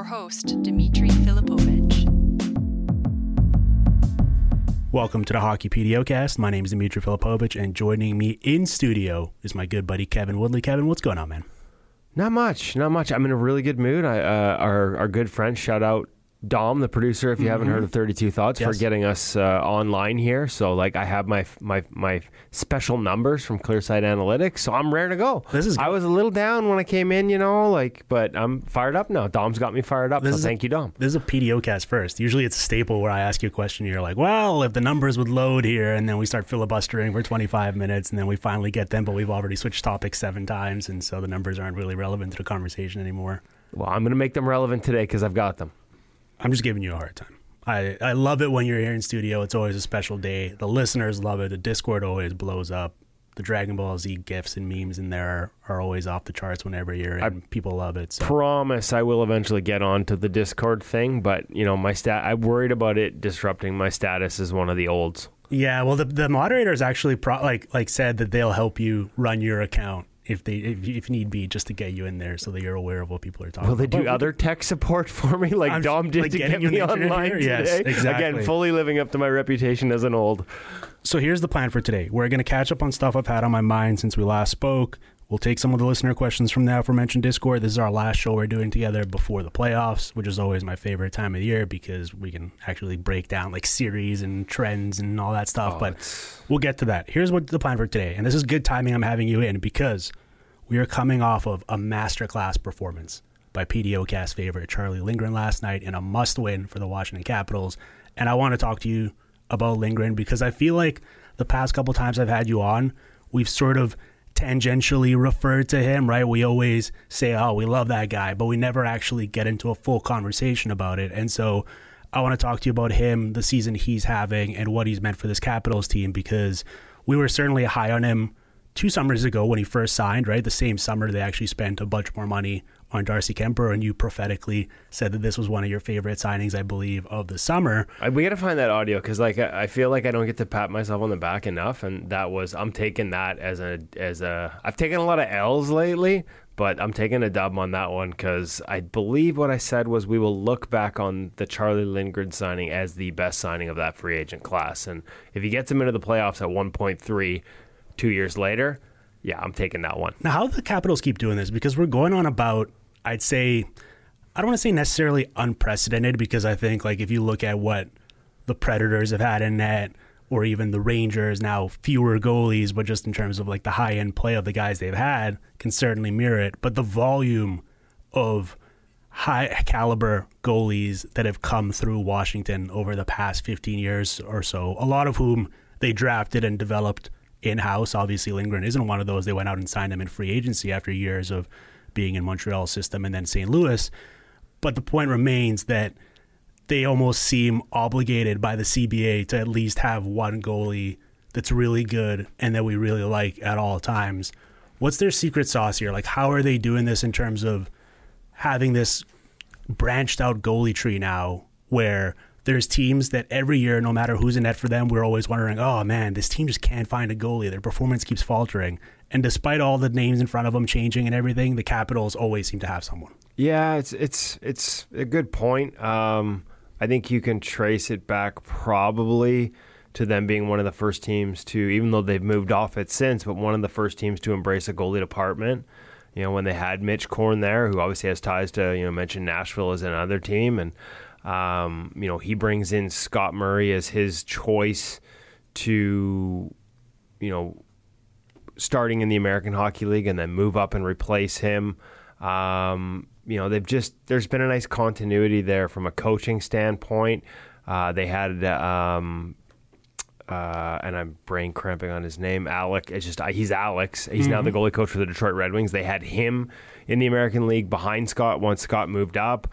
host, Dmitry Filipovich. Welcome to the Hockey PDOcast. My name is Dmitry Filipovich, and joining me in studio is my good buddy Kevin Woodley. Kevin, what's going on, man? Not much. I'm in a really good mood. Our good friend, shout out Dom, the producer, if you haven't heard of 32 Thoughts, for getting us online here. So, I have my special numbers from Clearside Analytics, so I'm rare to go. I was a little down when I came in, but I'm fired up now. Dom's got me fired up, thank you, Dom. This is a PDOcast first. Usually it's a staple where I ask you a question, and you're like, well, if the numbers would load here, and then we start filibustering for 25 minutes, and then we finally get them, but we've already switched topics 7 times, and so the numbers aren't really relevant to the conversation anymore. Well, I'm going to make them relevant today because I've got them. I'm just giving you a hard time. I love it when you're here in studio. It's always a special day. The listeners love it. The Discord always blows up. The Dragon Ball Z GIFs and memes in there are always off the charts whenever you're in. People love it. So. Promise I will eventually get on to the Discord thing, but I'm worried about it disrupting my status as one of the olds. Yeah, well, the moderators actually said that they'll help you run your account if need be, just to get you in there so that you're aware of what people are talking about. Will they do other tech support for me like Dom did to get me online today? Yes, exactly. Again, fully living up to my reputation as an old. So here's the plan for today. We're going to catch up on stuff I've had on my mind since we last spoke. We'll take some of the listener questions from the aforementioned Discord. This is our last show we're doing together before the playoffs, which is always my favorite time of the year because we can actually break down series and trends and all that stuff. But we'll get to that. Here's what the plan for today. And this is good timing I'm having you in because we are coming off of a masterclass performance by PDOcast favorite Charlie Lindgren last night in a must-win for the Washington Capitals. And I want to talk to you about Lindgren because I feel like the past couple times I've had you on, we've sort of tangentially referred to him, right? We always say, oh, we love that guy, but we never actually get into a full conversation about it. And so I want to talk to you about him, the season he's having, and what he's meant for this Capitals team because we were certainly high on him 2 summers ago when he first signed, right? The same summer they actually spent a bunch more money on Darcy Kemper, and you prophetically said that this was one of your favorite signings, I believe, of the summer. We got to find that audio because I feel like I don't get to pat myself on the back enough, and I'm taking that as a I've taken a lot of L's lately, but I'm taking a dub on that one because I believe what I said was we will look back on the Charlie Lindgren signing as the best signing of that free agent class, and if he gets him into the playoffs at 1.3 2 years later, yeah, I'm taking that one. Now, how do the Capitals keep doing this? Because we're going on about, I'd say, I don't want to say necessarily unprecedented, because I think if you look at what the Predators have had in net, or even the Rangers, now fewer goalies, but just in terms of the high-end play of the guys they've had, can certainly mirror it. But the volume of high-caliber goalies that have come through Washington over the past 15 years or so, a lot of whom they drafted and developed in-house. Obviously, Lindgren isn't one of those. They went out and signed him in free agency after years of being in Montreal's system and then St. Louis. But the point remains that they almost seem obligated by the CBA to at least have one goalie that's really good and that we really like at all times. What's their secret sauce here? How are they doing this in terms of having this branched out goalie tree now where there's teams that every year, no matter who's in net for them, we're always wondering, oh man, this team just can't find a goalie. Their performance keeps faltering. And despite all the names in front of them changing and everything, the Capitals always seem to have someone. Yeah, it's a good point. I think you can trace it back probably to them being one of the first teams to, even though they've moved off it since, but one of the first teams to embrace a goalie department. When they had Mitch Korn there, who obviously has ties to, mention Nashville as another team, and he brings in Scott Murray as his choice to, starting in the American Hockey League and then move up and replace him. There's been a nice continuity there from a coaching standpoint. They had, and I'm brain cramping on his name, Alec. He's Alex. He's now the goalie coach for the Detroit Red Wings. They had him in the American League behind Scott once Scott moved up.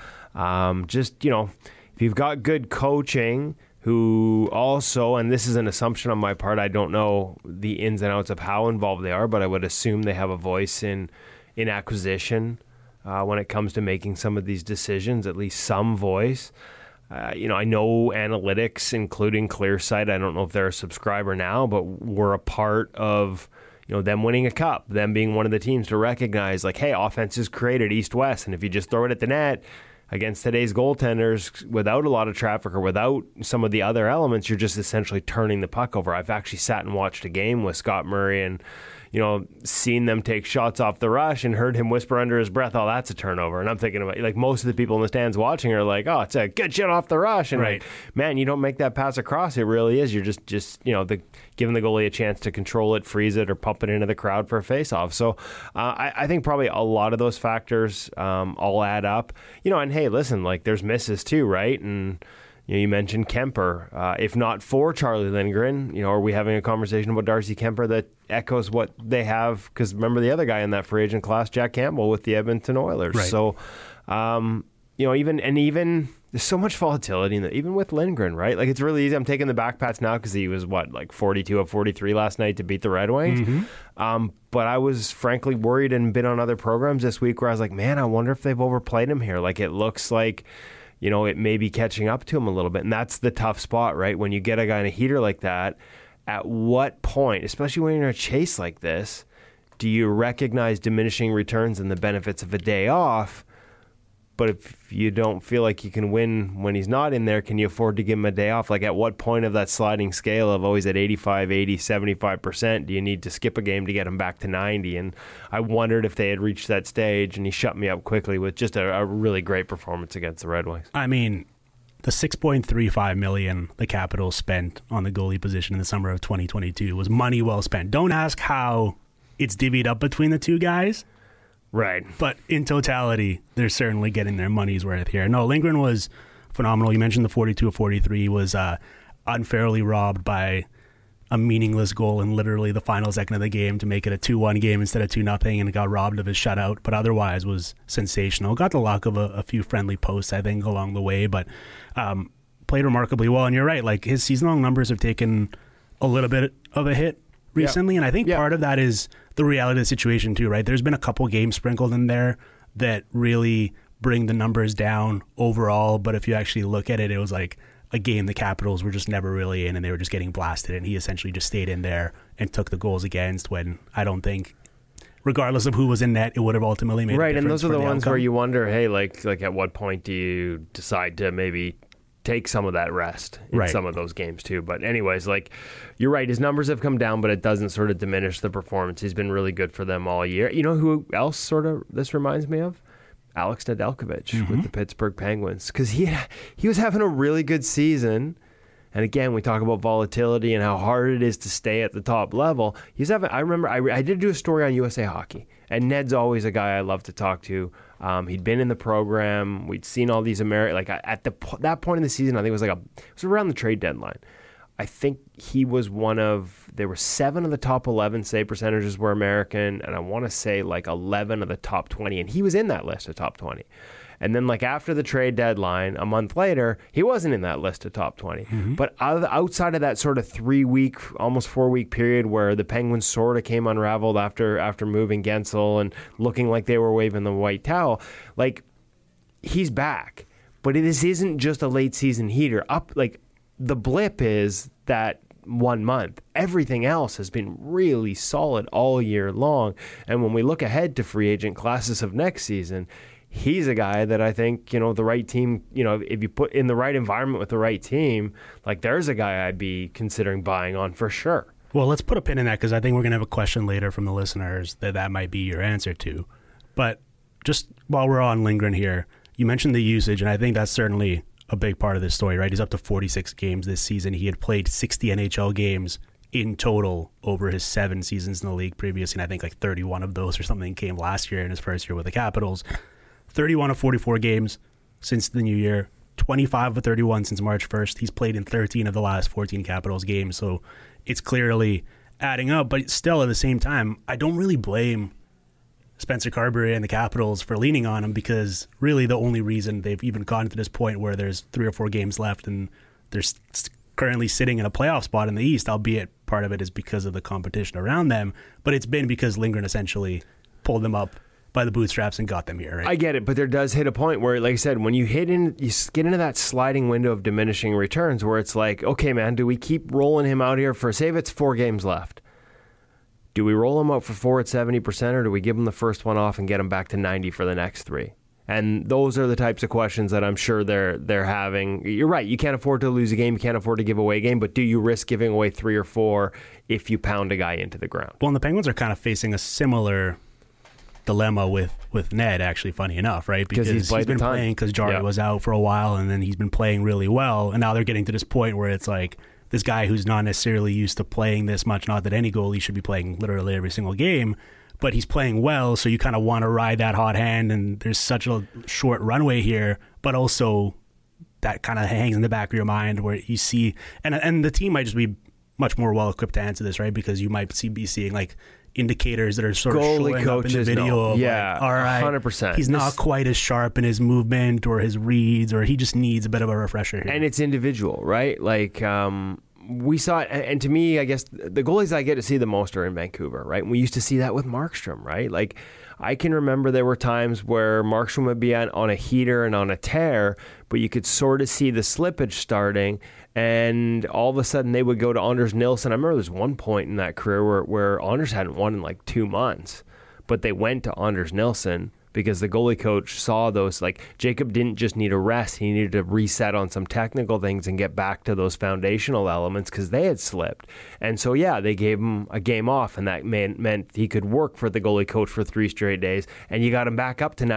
If you've got good coaching, who also, and this is an assumption on my part, I don't know the ins and outs of how involved they are, but I would assume they have a voice in acquisition when it comes to making some of these decisions, at least some voice. I know analytics, including Clearsight, I don't know if they're a subscriber now, but we're a part of them winning a cup, them being one of the teams to recognize, hey, offense is created east-west, and if you just throw it at the net, against today's goaltenders, without a lot of traffic or without some of the other elements, you're just essentially turning the puck over. I've actually sat and watched a game with Scott Murray and, seen them take shots off the rush and heard him whisper under his breath, "Oh, that's a turnover." And I'm thinking about, like, most of the people in the stands watching are like, "Oh, it's a good shot off the rush." And right. like, man, you don't make that pass across. It really is. You're just giving the goalie a chance to control it, freeze it, or pump it into the crowd for a face-off. So I think probably a lot of those factors all add up. And hey, listen, like, there's misses too, right? And you mentioned Kemper. If not for Charlie Lindgren, are we having a conversation about Darcy Kemper that echoes what they have? Because remember the other guy in that free agent class, Jack Campbell, with the Edmonton Oilers. Right. So, even there's so much volatility in even with Lindgren, right? Like, it's really easy. I'm taking the back pats now because he was 42 of 43 last night to beat the Red Wings. Mm-hmm. But I was frankly worried and been on other programs this week where I was like, man, I wonder if they've overplayed him here. Like, it looks like, it may be catching up to him a little bit. And that's the tough spot, right? When you get a guy in a heater like that, at what point, especially when you're in a chase like this, do you recognize diminishing returns and the benefits of a day off? But if you don't feel like you can win when he's not in there, can you afford to give him a day off? Like, at what point of that sliding scale of always at 85, 80, 75%, do you need to skip a game to get him back to 90? And I wondered if they had reached that stage, and he shut me up quickly with just a really great performance against the Red Wings. I mean, the $6.35 million the Capitals spent on the goalie position in the summer of 2022 was money well spent. Don't ask how it's divvied up between the two guys. Right. But in totality, they're certainly getting their money's worth here. No, Lindgren was phenomenal. You mentioned the 42 of 43 was unfairly robbed by a meaningless goal in literally the final second of the game to make it a 2-1 game instead of 2-0, and got robbed of his shutout, but otherwise was sensational. Got the luck of a few friendly posts, I think, along the way, but played remarkably well. And you're right, like, his season-long numbers have taken a little bit of a hit recently, and I think part of that is the reality of the situation too, right? There's been a couple games sprinkled in there that really bring the numbers down overall, but if you actually look at it, it was like a game the Capitals were just never really in, and they were just getting blasted, and he essentially just stayed in there and took the goals against, when I don't think, regardless of who was in net, it would have ultimately made a difference. Right, and those are the ones outcome. where you wonder, hey, like at what point do you decide to maybe take some of that rest in some of those games too. But anyways, like, you're right, his numbers have come down, but it doesn't sort of diminish the performance. He's been really good for them all year. You know who else sort of this reminds me of? Alex Nedeljkovic with the Pittsburgh Penguins, because he was having a really good season. And again, we talk about volatility and how hard it is to stay at the top level. I remember I did do a story on USA Hockey, and Ned's always a guy I love to talk to. He'd been in the program. We'd seen all these at that point in the season. I think it was around the trade deadline. I think he was there were 7 of the top 11 save percentages were American, and I want to say like 11 of the top 20, and he was in that list of top 20. And then, like, after the trade deadline, a month later, he wasn't in that list of top 20. Mm-hmm. But outside of that sort of 3-week, almost 4-week period where the Penguins sort of came unraveled after moving Gensel and looking like they were waving the white towel, like, he's back. But this isn't just a late season heater. The blip is that 1 month. Everything else has been really solid all year long. And when we look ahead to free agent classes of next season, he's a guy that I think, the right team, if you put in the right environment with the right team, like, there's a guy I'd be considering buying on for sure. Well, let's put a pin in that, because I think we're going to have a question later from the listeners that might be your answer to. But just while we're on Lindgren here, you mentioned the usage, and I think that's certainly a big part of this story, right? He's up to 46 games this season. He had played 60 NHL games in total over his 7 seasons in the league previously, and I think like 31 of those or something came last year in his first year with the Capitals. 31 of 44 games since the new year, 25 of 31 since March 1st. He's played in 13 of the last 14 Capitals games, so it's clearly adding up. But still, at the same time, I don't really blame Spencer Carberry and the Capitals for leaning on him, because really the only reason they've even gotten to this point where there's 3 or 4 games left and they're currently sitting in a playoff spot in the East, albeit part of it is because of the competition around them, but it's been because Lindgren essentially pulled them up by the bootstraps and got them here, right? I get it, but there does hit a point where, like I said, when you get into that sliding window of diminishing returns where it's like, okay, man, do we keep rolling him out here for, say if it's 4 games left? Do we roll him out for 4 at 70%, or do we give him the first one off and get him back to 90 for the next 3? And those are the types of questions that I'm sure they're having. You're right. You can't afford to lose a game. You can't afford to give away a game. But do you risk giving away 3 or 4 if you pound a guy into the ground? Well, and the Penguins are kind of facing a similar dilemma with Ned, actually, funny enough, right? Because he's been playing because Jarry was out for a while, and then he's been playing really well. And now they're getting to this point where it's like this guy who's not necessarily used to playing this much, not that any goalie should be playing literally every single game, but he's playing well, so you kind of want to ride that hot hand, and there's such a short runway here, but also that kind of hangs in the back of your mind where you see, and the team might just be much more well-equipped to answer this, right? Because you might be seeing like indicators that are sort of showing up in the video of like, all right, 100%. He's not quite as sharp in his movement or his reads, or he just needs a bit of a refresher here. And it's individual, right? Like, we saw it, and to me, I guess the goalies I get to see the most are in Vancouver, right? And we used to see that with Markstrom, right? Like, I can remember there were times where Markstrom would be on a heater and on a tear, but you could sort of see the slippage starting, and all of a sudden they would go to Anders Nilsson. I remember there's one point in that career where Anders hadn't won in like 2 months, but they went to Anders Nilsson because the goalie coach saw those. Like, Jacob didn't just need a rest. He needed to reset on some technical things and get back to those foundational elements because they had slipped. And so, yeah, they gave him a game off, and that meant he could work for the goalie coach for 3 straight days, and you got him back up to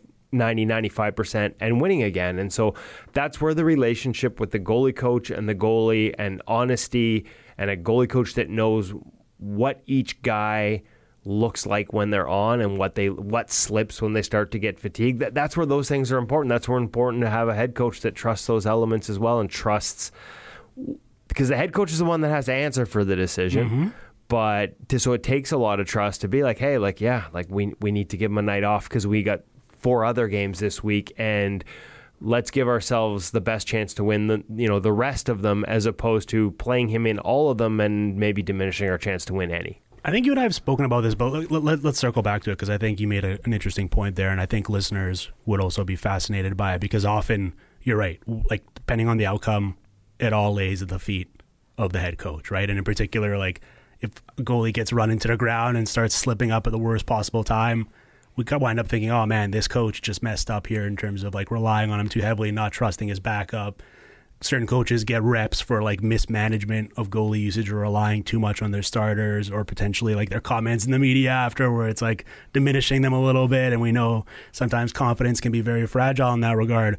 95% and winning again. And so that's where the relationship with the goalie coach and the goalie, and honesty, and a goalie coach that knows what each guy looks like when they're on and what slips when they start to get fatigued. That's where those things are important. That's where important to have a head coach that trusts those elements as well, and trusts, because the head coach is the one that has to answer for the decision. Mm-hmm. But so it takes a lot of trust to be like, hey, like, yeah, like we need to give him a night off because we got 4 other games this week, and let's give ourselves the best chance to win the rest of them, as opposed to playing him in all of them and maybe diminishing our chance to win any. I think you and I have spoken about this, but let's circle back to it, because I think you made an interesting point there, and I think listeners would also be fascinated by it, because often, you're right, like, depending on the outcome, it all lays at the feet of the head coach, right? And in particular, like, if a goalie gets run into the ground and starts slipping up at the worst possible time, we could wind up thinking, oh man, this coach just messed up here in terms of like relying on him too heavily, not trusting his backup. Certain coaches get reps for like mismanagement of goalie usage or relying too much on their starters, or potentially like their comments in the media after where it's like diminishing them a little bit. And we know sometimes confidence can be very fragile in that regard.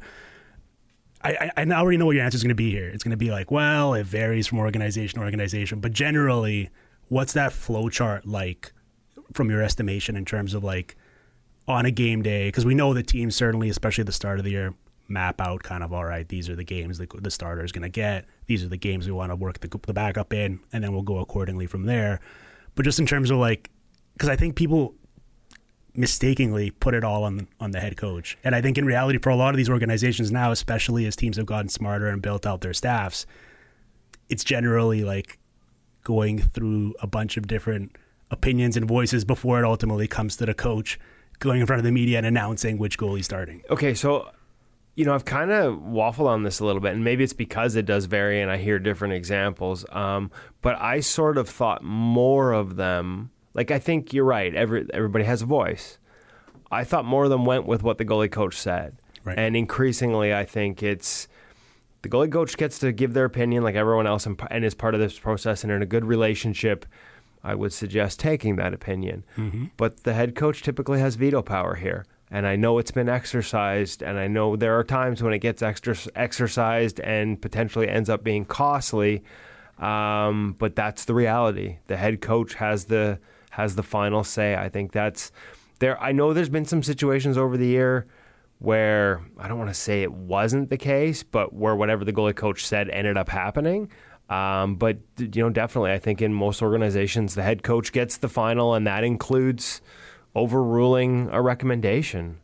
I already know what your answer is going to be here. It's going to be like, well, it varies from organization to organization, but generally, what's that flow chart like from your estimation in terms of like on a game day? Because we know the teams certainly, especially at the start of the year, map out kind of, all right, these are the games the starter is going to get. These are the games we want to work the backup in, and then we'll go accordingly from there. But just in terms of like, because I think people mistakenly put it all on the head coach. And I think in reality, for a lot of these organizations now, especially as teams have gotten smarter and built out their staffs, it's generally like going through a bunch of different opinions and voices before it ultimately comes to the coach going in front of the media and announcing which goalie's starting. Okay, so I've kind of waffled on this a little bit, and maybe it's because it does vary and I hear different examples. But I sort of thought more of them, like, I think you're right, everybody has a voice. I thought more of them went with what the goalie coach said. Right. And increasingly, I think it's the goalie coach gets to give their opinion like everyone else and is part of this process, and in a good relationship, I would suggest taking that opinion. Mm-hmm. But the head coach typically has veto power here. And I know it's been exercised, and I know there are times when it gets exercised and potentially ends up being costly. But that's the reality. The head coach has the final say. I think that's there. I know there's been some situations over the year where I don't want to say it wasn't the case, but where whatever the goalie coach said ended up happening. But definitely, I think in most organizations, the head coach gets the final, and that includes overruling a recommendation.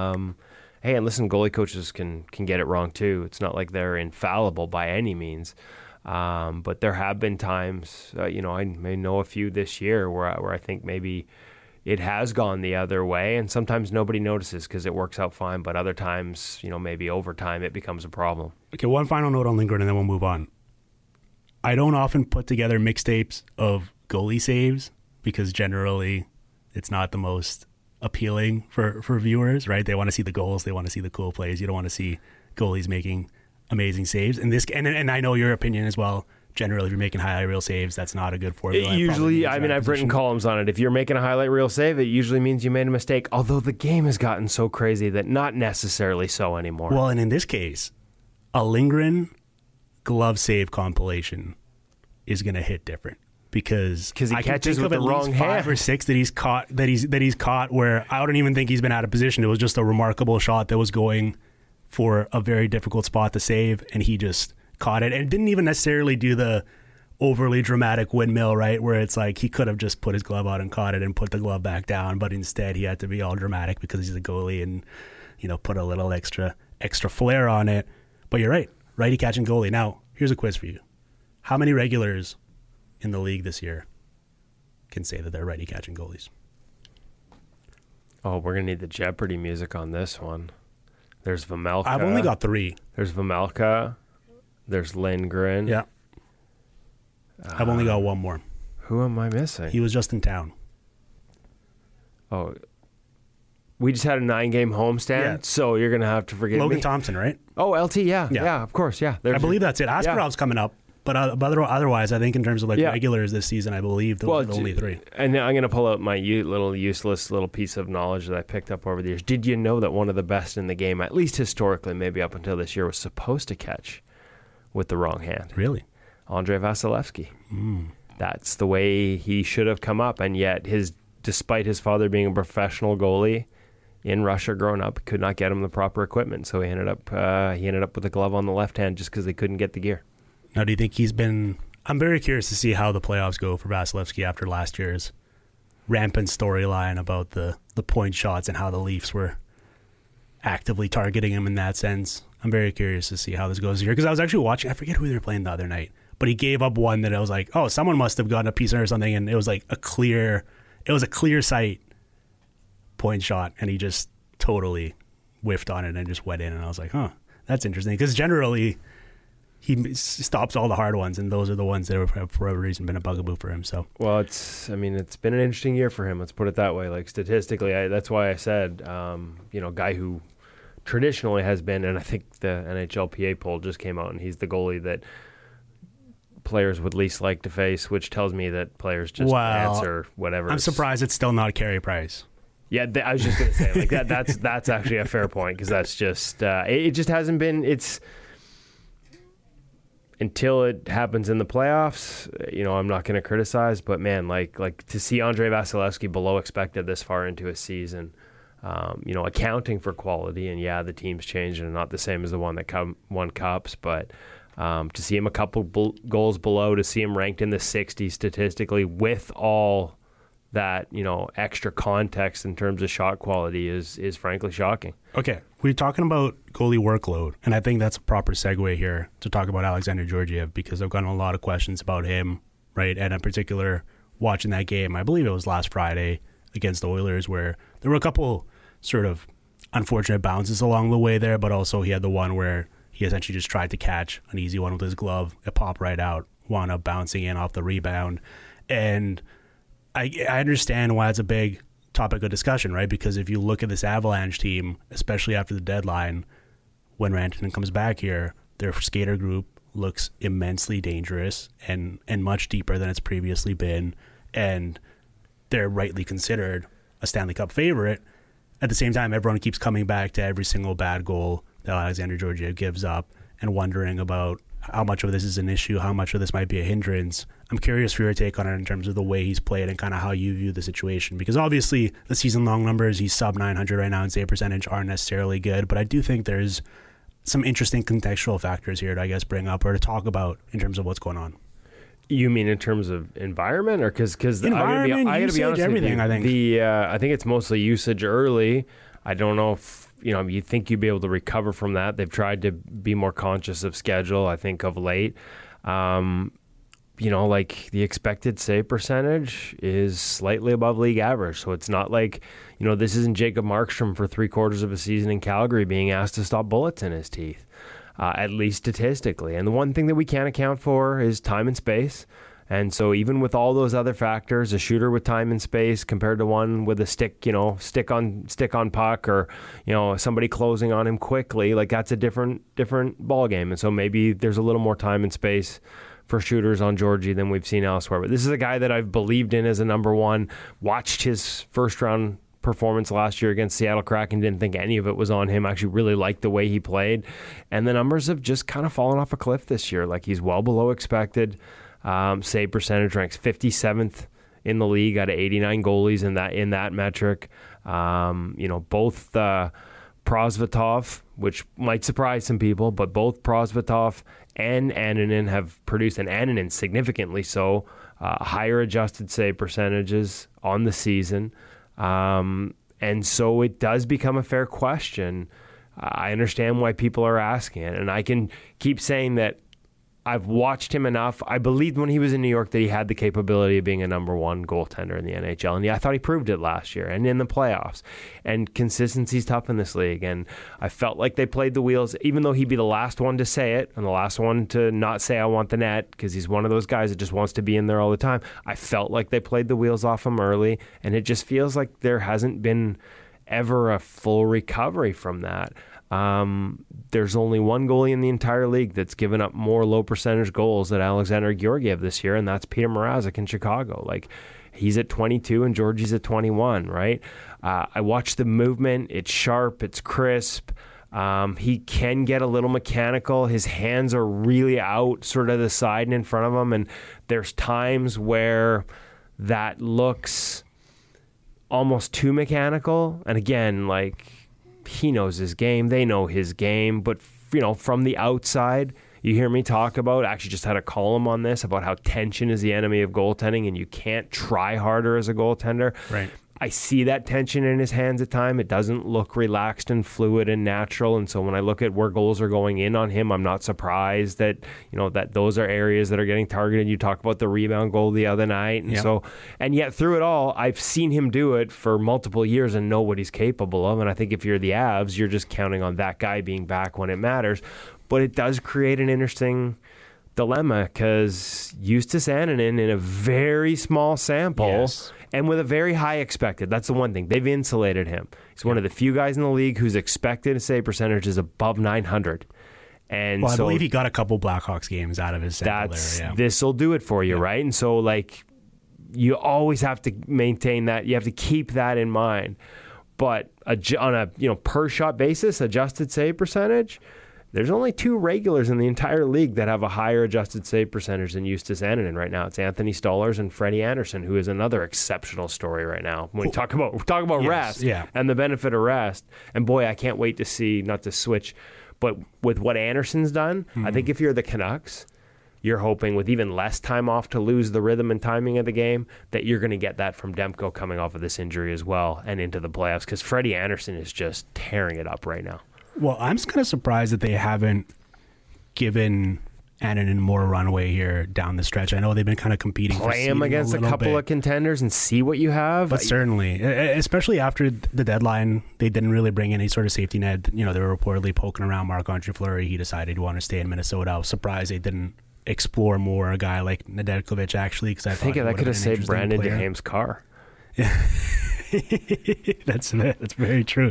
Hey, and listen, goalie coaches can get it wrong too. It's not like they're infallible by any means. But there have been times, I may know a few this year where I think maybe it has gone the other way, and sometimes nobody notices because it works out fine. But other times, maybe over time it becomes a problem. Okay, one final note on Lindgren, and then we'll move on. I don't often put together mixtapes of goalie saves because generally it's not the most appealing for viewers, right? They want to see the goals, they want to see the cool plays. You don't want to see goalies making amazing saves. And I know your opinion as well. Generally, if you're making highlight reel saves, that's not a good formula. Usually, I mean, I've written columns on it. If you're making a highlight reel save, it usually means you made a mistake. Although the game has gotten so crazy that not necessarily so anymore. Well, and in this case, a Lindgren glove save compilation is going to hit different because he I catches can think with of the at wrong least hand. 5 or 6 that he's caught where I don't even think he's been out of position. It was just a remarkable shot that was going for a very difficult spot to save, and he just caught it and didn't even necessarily do the overly dramatic windmill, right, where it's like he could have just put his glove out and caught it and put the glove back down, but instead he had to be all dramatic because he's a goalie and, you know, put a little extra flair on it. But you're right, righty catching goalie. Now, here's a quiz for you. How many regulars in the league this year can say that they're righty catching goalies? Oh, we're going to need the Jeopardy music on this one. There's Vejmelka. I've only got 3. There's Vejmelka. There's Lindgren. Yeah. I've only got 1 more. Who am I missing? He was just in town. Oh, we just had a 9-game homestand, so you're going to have to forgive me. Logan Thompson, right? Oh, LT, yeah, of course, yeah. I believe that's it. Asparov's coming up, but otherwise, I think in terms of regulars this season, I believe those are the only 3. And I'm going to pull out my little useless little piece of knowledge that I picked up over the years. Did you know that one of the best in the game, at least historically, maybe up until this year, was supposed to catch with the wrong hand? Really? Andrei Vasilevsky. That's the way he should have come up, and yet despite his father being a professional goalie in Russia growing up, could not get him the proper equipment, so he ended up with a glove on the left hand just because they couldn't get the gear. Now, do you think I'm very curious to see how the playoffs go for Vasilevsky after last year's rampant storyline about the point shots and how the Leafs were actively targeting him in that sense. I'm very curious to see how this goes here because I was actually watching, I forget who they were playing the other night, but he gave up one that I was like, oh, someone must have gotten a piece or something, and it was like a clear sight point shot, and he just totally whiffed on it and just went in, and I was like, huh, that's interesting, because generally he stops all the hard ones, and those are the ones that have for whatever reason been a bugaboo for him. So, well, it's been an interesting year for him. Let's put it that way. Like statistically, that's why I said, guy who traditionally has been, and I think the NHLPA poll just came out, and he's the goalie that players would least like to face, which tells me that players just answer whatever. I'm surprised it's still not Carey Price. Yeah, I was just going to say like that. That's actually a fair point because that's just it just hasn't been. It's until it happens in the playoffs. I'm not going to criticize, but man, like to see Andrei Vasilevsky below expected this far into a season, accounting for quality, and the team's changed and not the same as the one that won cups, but to see him a couple goals below, to see him ranked in the 60s statistically with all that extra context in terms of shot quality is frankly shocking. Okay, we're talking about goalie workload, and I think that's a proper segue here to talk about Alexander Georgiev, because I've gotten a lot of questions about him, right? And in particular, watching that game, I believe it was last Friday against the Oilers, where there were a couple sort of unfortunate bounces along the way there, but also he had the one where he essentially just tried to catch an easy one with his glove. It popped right out, wound up bouncing in off the rebound. And I understand why it's a big topic of discussion, right? Because if you look at this Avalanche team, especially after the deadline, when Rantanen comes back here, their skater group looks immensely dangerous and much deeper than it's previously been. And they're rightly considered a Stanley Cup favorite. At the same time, everyone keeps coming back to every single bad goal that Alexander Georgiev gives up and wondering about how much of this is an issue, how much of this might be a hindrance. I'm curious for your take on it in terms of the way he's played and kind of how you view the situation, because obviously the season-long numbers, he's sub 900 right now in save percentage, aren't necessarily good, but I do think there's some interesting contextual factors here to, I guess, bring up or to talk about in terms of what's going on. You mean in terms of environment, or because environment, I gotta be honest everything? With you, I think it's mostly usage early. I don't know if you think you'd be able to recover from that. They've tried to be more conscious of schedule, I think, of late. Like the expected save percentage is slightly above league average, so it's not like this isn't Jacob Markstrom for 3/4 of a season in Calgary being asked to stop bullets in his teeth. At least statistically. And the one thing that we can't account for is time and space. And so even with all those other factors, a shooter with time and space compared to one with a stick on puck, or somebody closing on him quickly, like that's a different ball game. And so maybe there's a little more time and space for shooters on Georgie than we've seen elsewhere. But this is a guy that I've believed in as a number one. Watched his first round performance last year against Seattle Kraken, didn't think any of it was on him. Actually really liked the way he played, and the numbers have just kind of fallen off a cliff this year. Like, he's well below expected. Save percentage ranks 57th in the league out of 89 goalies in that metric. Both Prosvetov, which might surprise some people, but both Prosvetov and Annunen have produced, and Annunen significantly so, higher adjusted save percentages on the season. And so it does become a fair question. I understand why people are asking it, and I can keep saying that I've watched him enough. I believed when he was in New York that he had the capability of being a number one goaltender in the NHL. And I thought he proved it last year and in the playoffs. And consistency's tough in this league. And I felt like they played the wheels, even though he'd be the last one to say it and the last one to not say I want the net, because he's one of those guys that just wants to be in there all the time. I felt like they played the wheels off him early. And it just feels like there hasn't been ever a full recovery from that. There's only one goalie in the entire league that's given up more low percentage goals than Alexander Georgiev this year, and that's Peter Mrazek in Chicago. Like, he's at 22 and Georgie's at 21, right? I watched the movement. It's sharp. It's crisp. He can get a little mechanical. His hands are really out sort of the side and in front of him, and there's times where that looks almost too mechanical. And again, like, he knows his game. They know his game. But, from the outside, you hear me talk about, actually just had a column on this, about how tension is the enemy of goaltending and you can't try harder as a goaltender. Right. I see that tension in his hands at time. It doesn't look relaxed and fluid and natural. And so when I look at where goals are going in on him, I'm not surprised that, that those are areas that are getting targeted. You talk about the rebound goal the other night. And and yet through it all, I've seen him do it for multiple years and know what he's capable of. And I think if you're the Avs, you're just counting on that guy being back when it matters. But it does create an interesting dilemma, because Justus Annunen, in a very small sample and with a very high expected, that's the one thing, they've insulated him. He's one of the few guys in the league whose expected save percentage is above 900. And I believe he got a couple Blackhawks games out of his sample there. Yeah. This will do it for you, right? And so, like, you always have to maintain that. You have to keep that in mind. But on a per shot basis, adjusted save percentage, there's only two regulars in the entire league that have a higher adjusted save percentage than Justus Annunen right now. It's Anthony Stolarz and Freddie Anderson, who is another exceptional story right now. When we talk about rest and the benefit of rest. And boy, I can't wait to see, not to switch, but with what Anderson's done, I think if you're the Canucks, you're hoping with even less time off to lose the rhythm and timing of the game, that you're going to get that from Demko coming off of this injury as well and into the playoffs, because Freddie Anderson is just tearing it up right now. Well, I'm just kind of surprised that they haven't given Annunen more runway here down the stretch. I know they've been kind of competing. Play him against a couple of contenders and see what you have. But certainly, especially after the deadline, they didn't really bring any sort of safety net. They were reportedly poking around Marc-Andre Fleury. He decided he wanted to stay in Minnesota. I was surprised they didn't explore more a guy like Nedeljkovic, actually, because I think that could have saved Brandon Duhaime's car. Yeah, that's very true.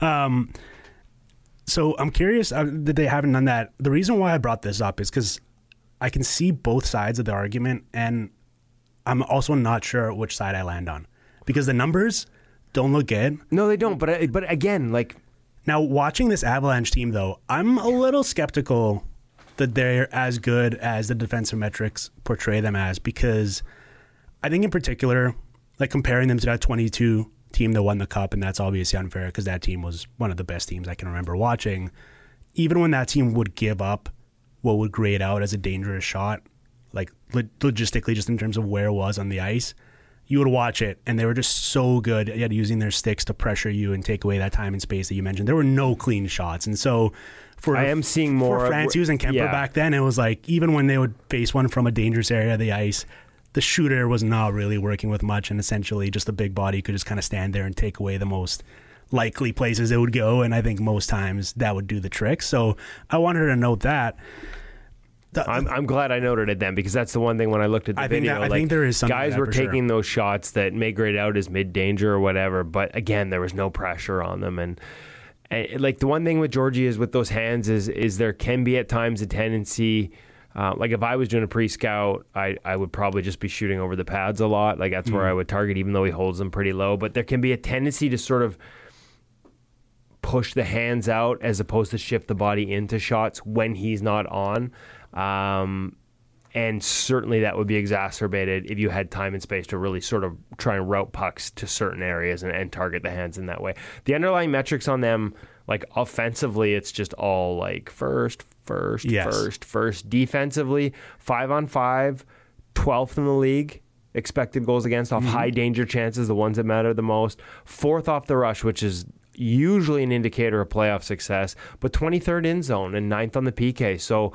So I'm curious that they haven't done that. The reason why I brought this up is because I can see both sides of the argument, and I'm also not sure which side I land on, because the numbers don't look good. No, they don't. But again, like, now watching this Avalanche team, though, I'm a little skeptical that they're as good as the defensive metrics portray them as, because I think in particular, like, comparing them to that 22 team that won the cup, and that's obviously unfair because that team was one of the best teams I can remember watching. Even when that team would give up what would grade out as a dangerous shot, like logistically, just in terms of where it was on the ice, you would watch it, and they were just so good at using their sticks to pressure you and take away that time and space that you mentioned. There were no clean shots, and so I am seeing more for Francouz and Kemper back then. It was like, even when they would face one from a dangerous area of the ice, the shooter was not really working with much, and essentially just a big body could just kind of stand there and take away the most likely places it would go, and I think most times that would do the trick. So I wanted to note that. I'm glad I noted it then, because that's the one thing when I looked at the video. I think there is something guys to that were for taking those shots that may grade out as mid danger or whatever, but again, there was no pressure on them. And like the one thing with Georgie is with those hands is there can be at times a tendency. Like if I was doing a pre-scout, I would probably just be shooting over the pads a lot. Like that's where I would target, even though he holds them pretty low. But there can be a tendency to sort of push the hands out as opposed to shift the body into shots when he's not on. And certainly that would be exacerbated if you had time and space to really sort of try and route pucks to certain areas and target the hands in that way. The underlying metrics on them, like offensively, it's just all like first. Defensively, 5-on-5, 12th in the league. Expected goals against off high danger chances, the ones that matter the most. 4th off the rush, which is usually an indicator of playoff success, but 23rd in zone and 9th on the PK. So,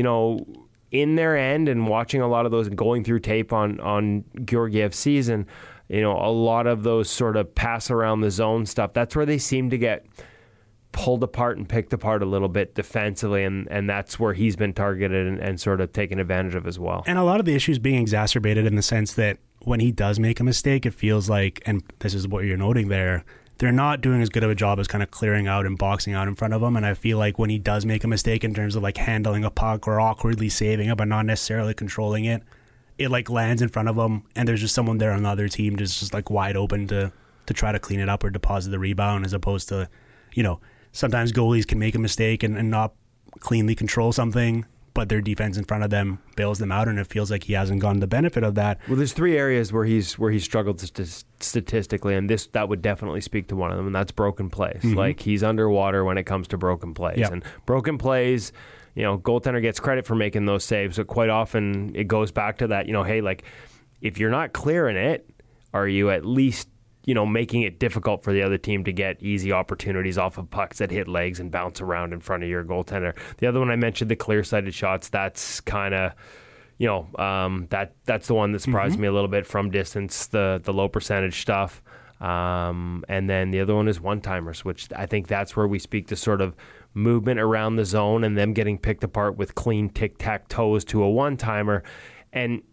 in their end and watching a lot of those, going through tape on Georgiev's season, a lot of those sort of pass around the zone stuff, that's where they seem to get pulled apart and picked apart a little bit defensively, and that's where he's been targeted and sort of taken advantage of as well. And a lot of the issues being exacerbated in the sense that when he does make a mistake, it feels like, and this is what you're noting there, they're not doing as good of a job as kind of clearing out and boxing out in front of him. And I feel like when he does make a mistake in terms of like handling a puck or awkwardly saving it but not necessarily controlling it, it like lands in front of him and there's just someone there on the other team just like wide open to try to clean it up or deposit the rebound, as opposed to, sometimes goalies can make a mistake and not cleanly control something, but their defense in front of them bails them out, and it feels like he hasn't gotten the benefit of that. Well, there's 3 areas where he's struggled statistically, and that would definitely speak to one of them, and that's broken plays. Like he's underwater when it comes to broken plays, and broken plays, goaltender gets credit for making those saves, but quite often it goes back to that. Hey, like if you're not clearing it, are you at least making it difficult for the other team to get easy opportunities off of pucks that hit legs and bounce around in front of your goaltender? The other one I mentioned, the clear-sided shots, that's kind of, that's the one that surprised me a little bit from distance, the low percentage stuff. And then the other one is one-timers, which I think that's where we speak to sort of movement around the zone and them getting picked apart with clean tic-tac-toes to a one-timer. And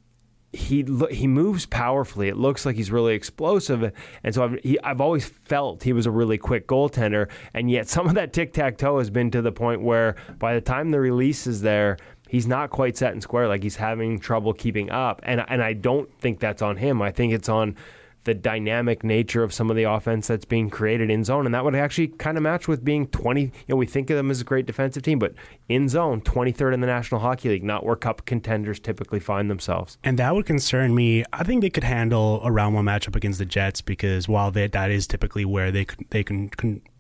he moves powerfully. It looks like he's really explosive, and so I've always felt he was a really quick goaltender. And yet, some of that tic tac toe has been to the point where by the time the release is there, he's not quite set and square. Like he's having trouble keeping up. And I don't think that's on him. I think it's on the dynamic nature of some of the offense that's being created in zone, and that would actually kind of match with being 20. We think of them as a great defensive team, but in zone, 23rd in the National Hockey League, not where cup contenders typically find themselves. And that would concern me. I think they could handle a round 1 matchup against the Jets, because while that is typically where they can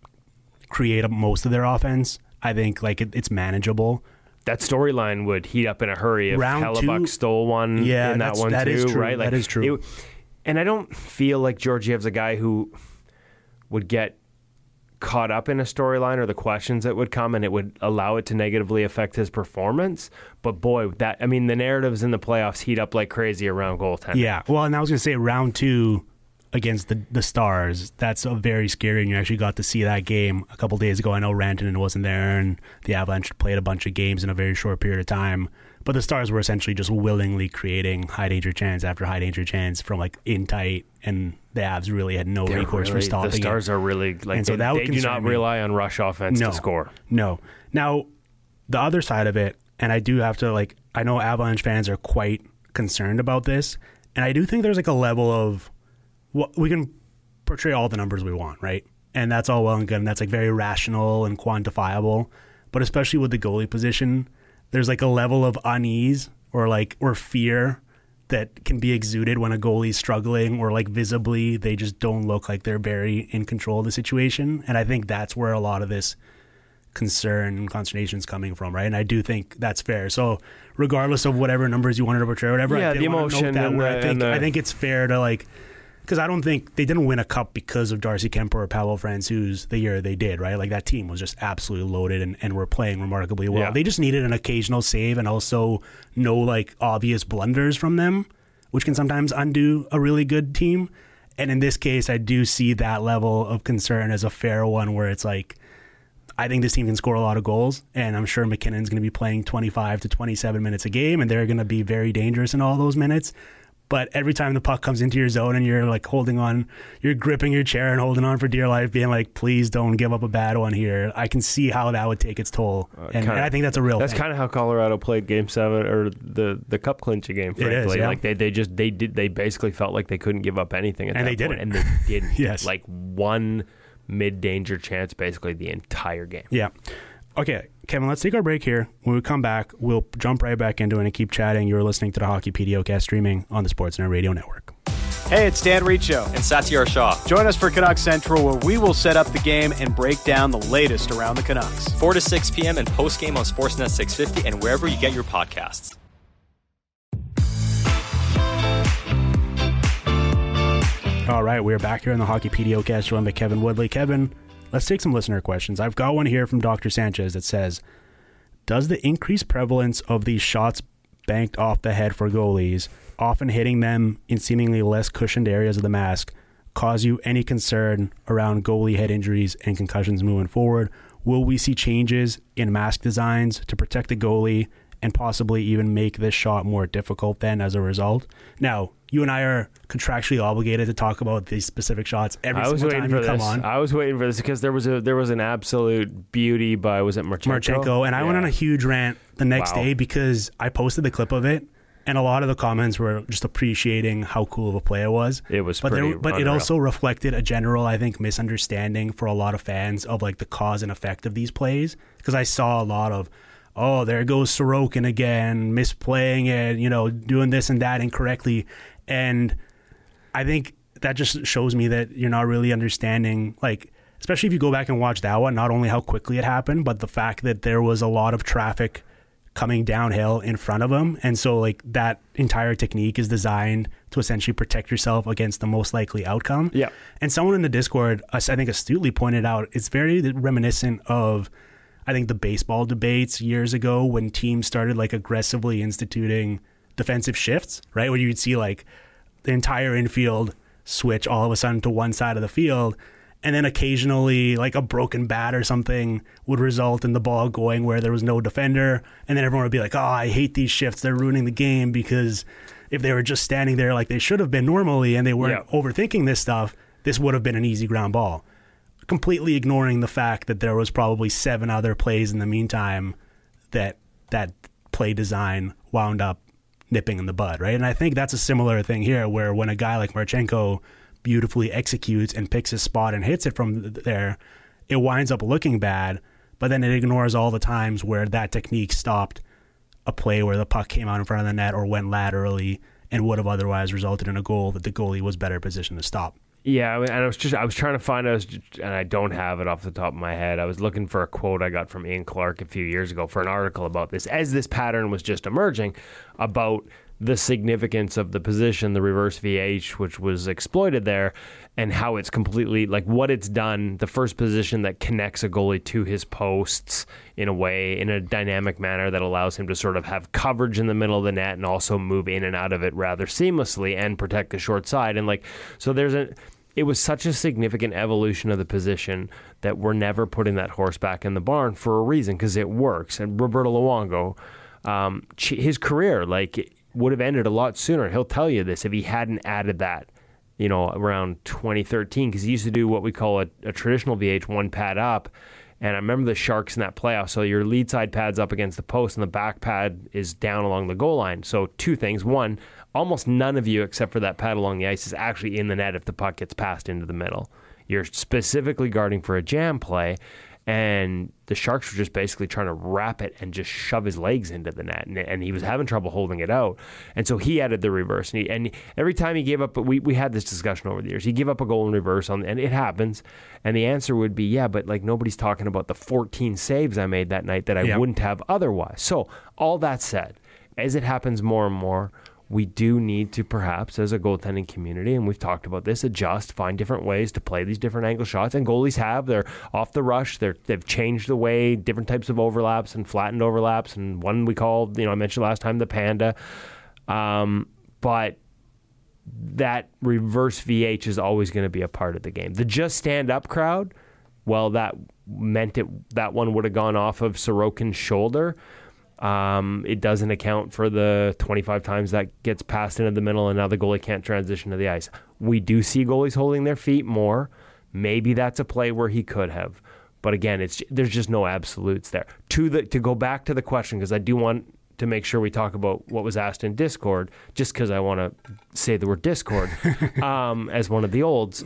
create most of their offense, I think like it's manageable. That storyline would heat up in a hurry if Hellebuck stole one in that one that too, is true. right? Like, that is true. And I don't feel like Georgiev's a guy who would get caught up in a storyline or the questions that would come, and it would allow it to negatively affect his performance. But boy, the narratives in the playoffs heat up like crazy around goaltending. Yeah, well, and I was going to say round 2 against the Stars, that's very scary, and you actually got to see that game a couple days ago. I know Rantanen wasn't there, and the Avalanche played a bunch of games in a very short period of time. But the Stars were essentially just willingly creating high danger chance after high danger chance from like in tight, and the Avs really had no recourse for stopping it. The Stars are really like, and so they do not rely on rush offense to score. No. Now, the other side of it, and I do have to I know Avalanche fans are quite concerned about this, and I do think there's like a level of we can portray all the numbers we want, right? And that's all well and good, and that's like very rational and quantifiable. But especially with the goalie position, there's like a level of unease or fear that can be exuded when a goalie's struggling, or like visibly they just don't look like they're very in control of the situation. And I think that's where a lot of this concern and consternation is coming from, right? And I do think that's fair. So regardless of whatever numbers you wanted to portray or whatever, I the emotion I think it's fair to because I don't think they didn't win a cup because of Darcy Kemper or Pavel Francouz the year they did, right? Like that team was just absolutely loaded and were playing remarkably well. Yeah. They just needed an occasional save and also no obvious blunders from them, which can sometimes undo a really good team. And in this case, I do see that level of concern as a fair one, where it's like, I think this team can score a lot of goals, and I'm sure McKinnon's going to be playing 25 to 27 minutes a game, and they're going to be very dangerous in all those minutes. But every time the puck comes into your zone and you're like holding on, you're gripping your chair and holding on for dear life, being like, please don't give up a bad one here. I can see how that would take its toll. And I think that's a real That's thing. kind of how Colorado played Game 7 or the cup clinching game, frankly. It is, yeah. Like they basically felt like they couldn't give up anything at And that they point. didn't. And they did Yes. like one mid-danger chance basically the entire game. Yeah. Okay, Kevin, let's take our break here. When we come back, we'll jump right back into it and keep chatting. You're listening to the Hockey PDOcast streaming on the Sportsnet Radio Network. Hey, it's Dan Riccio. And Satyar Shah. Join us for Canucks Central, where we will set up the game and break down the latest around the Canucks. 4 to 6 p.m. and post-game on Sportsnet 650 and wherever you get your podcasts. All right, we're back here on the Hockey PDOcast, joined by Kevin Woodley. Kevin, let's take some listener questions. I've got one here from Dr. Sanchez that says, does the increased prevalence of these shots banked off the head for goalies, often hitting them in seemingly less cushioned areas of the mask, cause you any concern around goalie head injuries and concussions moving forward? Will we see changes in mask designs to protect the goalie and possibly even make this shot more difficult then as a result? Now, you and I are contractually obligated to talk about these specific shots every single time you come on. I was waiting for this because there was an absolute beauty by, was it Marchenko? And I went on a huge rant the next day because I posted the clip of it, and a lot of the comments were just appreciating how cool of a play it was. It was but pretty it also reflected a general, I think, misunderstanding for a lot of fans of like the cause and effect of these plays, because I saw a lot of, oh, there goes Sorokin again, misplaying it, doing this and that incorrectly. And I think that just shows me that you're not really understanding, like, especially if you go back and watch that one, not only how quickly it happened, but the fact that there was a lot of traffic coming downhill in front of him. And so, like, that entire technique is designed to essentially protect yourself against the most likely outcome. Yeah. And someone in the Discord, I think astutely pointed out, it's very reminiscent of, I think, the baseball debates years ago when teams started, like, aggressively instituting defensive shifts, right? Where you'd see like the entire infield switch all of a sudden to one side of the field, and then occasionally like a broken bat or something would result in the ball going where there was no defender, and then everyone would be like, oh, I hate these shifts, they're ruining the game, because if they were just standing there like they should have been normally and they weren't overthinking this stuff, this would have been an easy ground ball. Completely ignoring the fact that there was probably 7 other plays in the meantime that play design wound up nipping in the bud, right? And I think that's a similar thing here, where when a guy like Marchenko beautifully executes and picks his spot and hits it from there, it winds up looking bad, but then it ignores all the times where that technique stopped a play where the puck came out in front of the net or went laterally and would have otherwise resulted in a goal that the goalie was better positioned to stop. Yeah, and I was trying to find and I don't have it off the top of my head. I was looking for a quote I got from Ian Clark a few years ago for an article about this, as this pattern was just emerging, about the significance of the position, the reverse VH, which was exploited there, and how it's completely, like, what it's done, the first position that connects a goalie to his posts in a way, in a dynamic manner that allows him to sort of have coverage in the middle of the net and also move in and out of it rather seamlessly and protect the short side. And like, so it was such a significant evolution of the position that we're never putting that horse back in the barn for a reason, because it works. And Roberto Luongo, his career, like, would have ended a lot sooner. He'll tell you this if he hadn't added that, around 2013, because he used to do what we call a traditional VH, one pad up. And I remember the Sharks in that playoff. So your lead side pad's up against the post and the back pad is down along the goal line. So 2 things. One, almost none of you, except for that pad along the ice, is actually in the net if the puck gets passed into the middle. You're specifically guarding for a jam play. And the Sharks were just basically trying to wrap it and just shove his legs into the net. And he was having trouble holding it out. And so he added the reverse. And every time he gave up, we had this discussion over the years, he gave up a goal in reverse, and it happens. And the answer would be, yeah, but like nobody's talking about the 14 saves I made that night that I wouldn't have otherwise. So all that said, as it happens more and more, we do need to perhaps, as a goaltending community, and we've talked about this, adjust, find different ways to play these different angle shots. And goalies they're off the rush. They've changed the way, different types of overlaps and flattened overlaps. And one we called, I mentioned last time, the Panda. But that reverse VH is always going to be a part of the game. The just stand up crowd, well, that meant that one would have gone off of Sorokin's shoulder. It doesn't account for the 25 times that gets passed into the middle and now the goalie can't transition to the ice. We do see goalies holding their feet more. Maybe that's a play where he could have. But again, there's just no absolutes there. To go back to the question, because I do want to make sure we talk about what was asked in Discord, just because I want to say the word Discord as one of the olds.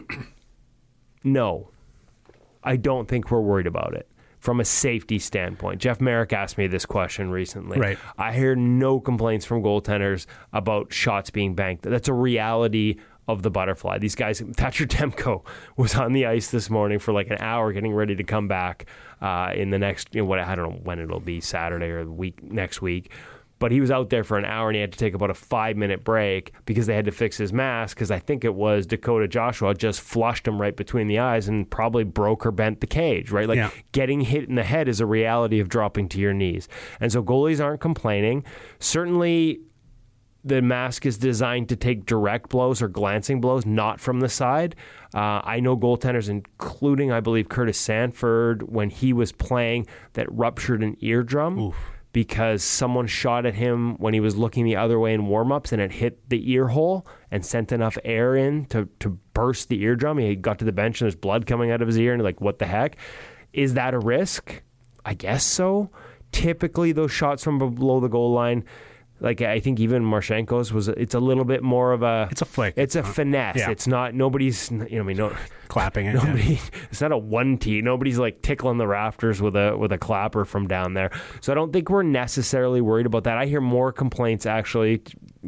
No, I don't think we're worried about it from a safety standpoint. Jeff Merrick asked me this question recently. Right. I hear no complaints from goaltenders about shots being banked. That's a reality of the butterfly. These guys, Thatcher Demko was on the ice this morning for like an hour getting ready to come back in the next, I don't know when it'll be, Saturday or next week. But he was out there for an hour and he had to take about a 5-minute break because they had to fix his mask because I think it was Dakota Joshua just flushed him right between the eyes and probably broke or bent the cage, right? Getting hit in the head is a reality of dropping to your knees. And so goalies aren't complaining. Certainly the mask is designed to take direct blows or glancing blows, not from the side. I know goaltenders, including, I believe, Curtis Sanford, when he was playing, that ruptured an eardrum. Oof. Because someone shot at him when he was looking the other way in warm-ups and it hit the ear hole and sent enough air in to burst the eardrum. He got to the bench and there's blood coming out of his ear and like, what the heck? Is that a risk? I guess so. Typically, those shots from below the goal line, like I think even Marchenko's it's a little bit more of a... It's a flick. It's a finesse. Yeah. It's not, nobody's, clapping it. Nobody, it's not a 1T. Nobody's like tickling the rafters with a clapper from down there. So I don't think we're necessarily worried about that. I hear more complaints actually,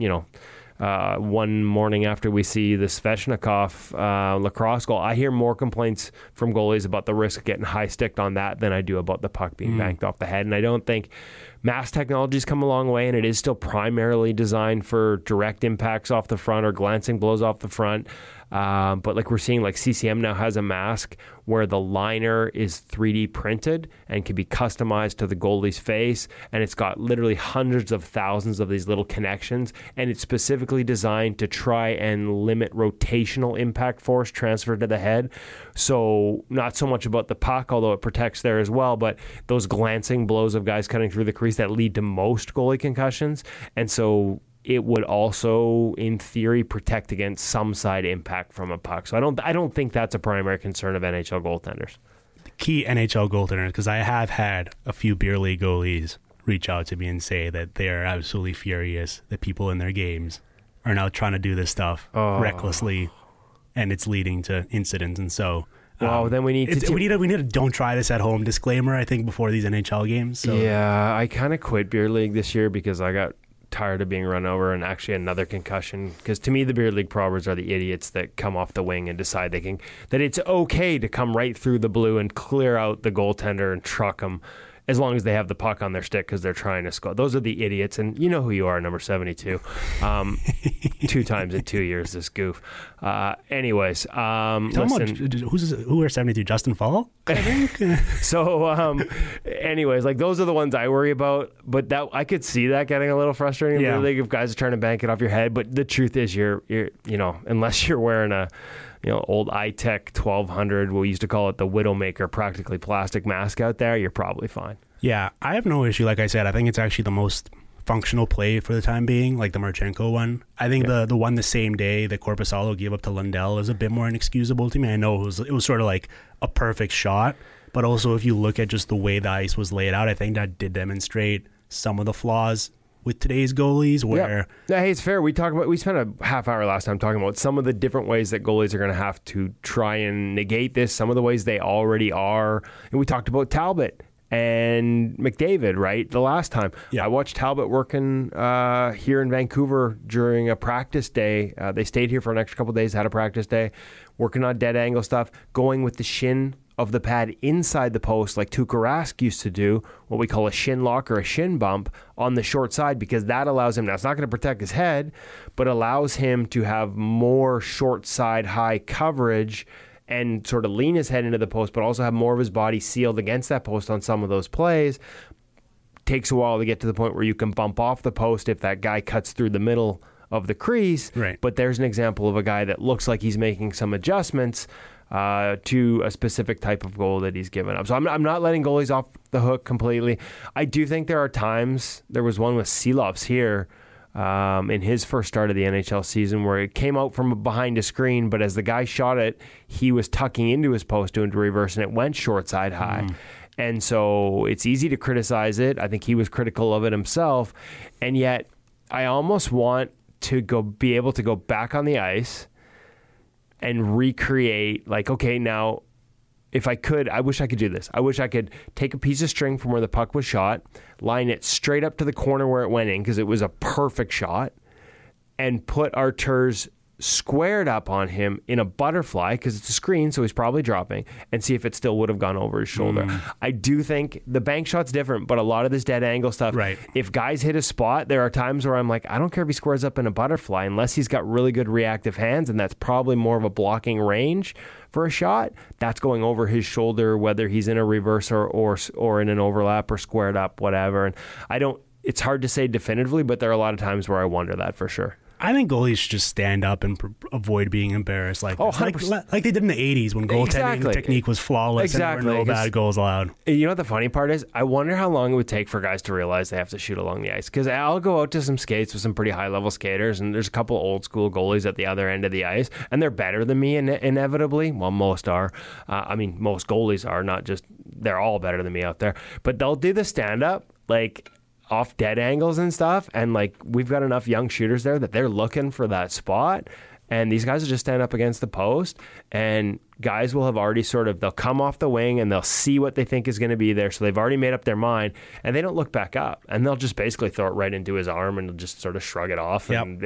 one morning after we see the Svechnikov lacrosse goal, I hear more complaints from goalies about the risk of getting high sticked on that than I do about the puck being banked off the head. And I don't think mask technology's come a long way, and it is still primarily designed for direct impacts off the front or glancing blows off the front. But like we're seeing, like CCM now has a mask where the liner is 3D printed and can be customized to the goalie's face. And it's got literally hundreds of thousands of these little connections. And it's specifically designed to try and limit rotational impact force transfer to the head. So not so much about the puck, although it protects there as well, but those glancing blows of guys cutting through the crease that lead to most goalie concussions. And so it would also, in theory, protect against some side impact from a puck. So I don't think that's a primary concern of NHL goaltenders. Key NHL goaltenders, because I have had a few beer league goalies reach out to me and say that they are absolutely furious that people in their games are now trying to do this stuff recklessly, and it's leading to incidents. And so, then we need a don't try this at home disclaimer, I think, before these NHL games. So. Yeah, I kind of quit beer league this year because I got tired of being run over and actually another concussion, because to me the beer league probers are the idiots that come off the wing and decide that it's okay to come right through the blue and clear out the goaltender and truck them as long as they have the puck on their stick because they're trying to score. Those are the idiots, and you know who you are, number 72. 2 times in 2 years, this goof. Anyways, who are 72? Justin Fall? I think. So, anyways, like those are the ones I worry about. But that I could see that getting a little frustrating. Yeah. Like if guys are trying to bank it off your head. But the truth is, you're unless you're wearing a old iTech 1200, we used to call it the Widowmaker, practically plastic mask out there, you're probably fine. Yeah, I have no issue. Like I said, I think it's actually the most functional play for the time being, like the Marchenko one. I think the one the same day that Korpisalo gave up to Lundell is a bit more inexcusable to me. I know it was sort of like a perfect shot, but also if you look at just the way the ice was laid out, I think that did demonstrate some of the flaws with today's goalies where... Yeah, hey, it's fair. We spent a half hour last time talking about some of the different ways that goalies are going to have to try and negate this, some of the ways they already are. And we talked about Talbot and McDavid, right? The last time. Yeah. I watched Talbot working here in Vancouver during a practice day. They stayed here for an extra couple of days, had a practice day, working on dead angle stuff, going with the shin of the pad inside the post like Tuukka Rask used to do, what we call a shin lock or a shin bump on the short side, because that allows him, now it's not going to protect his head, but allows him to have more short side high coverage and sort of lean his head into the post, but also have more of his body sealed against that post on some of those plays. Takes a while to get to the point where you can bump off the post if that guy cuts through the middle of the crease. Right. But there's an example of a guy that looks like he's making some adjustments. to a specific type of goal that he's given up. So I'm not letting goalies off the hook completely. I do think there are times, there was one with Seelops here in his first start of the NHL season where it came out from behind a screen, but as the guy shot it, he was tucking into his post doing to reverse, and it went short side high. And so it's easy to criticize it. I think he was critical of it himself. And yet I almost want to be able to go back on the ice and recreate, like, okay, now if I could, I wish I could do this. I wish I could take a piece of string from where the puck was shot, line it straight up to the corner where it went in because it was a perfect shot, and put Artur's squared up on him in a butterfly because it's a screen, so he's probably dropping, and see if it still would have gone over his shoulder. I do think the bank shot's different, but a lot of this dead angle stuff, right. If guys hit a spot, there are times where I'm like, I don't care if he squares up in a butterfly unless he's got really good reactive hands, and that's probably more of a blocking range for a shot. That's going over his shoulder, whether he's in a reverse or in an overlap or squared up, whatever. And it's hard to say definitively, but there are a lot of times where I wonder that for sure. I think goalies should just stand up and avoid being embarrassed like they did in the 80s when goaltending technique was flawless and there were no bad goals allowed. You know what the funny part is? I wonder how long it would take for guys to realize they have to shoot along the ice. Because I'll go out to some skates with some pretty high-level skaters, and there's a couple old school goalies at the other end of the ice, and they're better than me inevitably. Well, most are. Most goalies are, not just... They're all better than me out there. But they'll do the stand-up, like... off dead angles and stuff, and like we've got enough young shooters there that they're looking for that spot, and these guys will just stand up against the post, and guys will have already they'll come off the wing and they'll see what they think is going to be there, so they've already made up their mind, and they don't look back up, and they'll just basically throw it right into his arm and just sort of shrug it off. And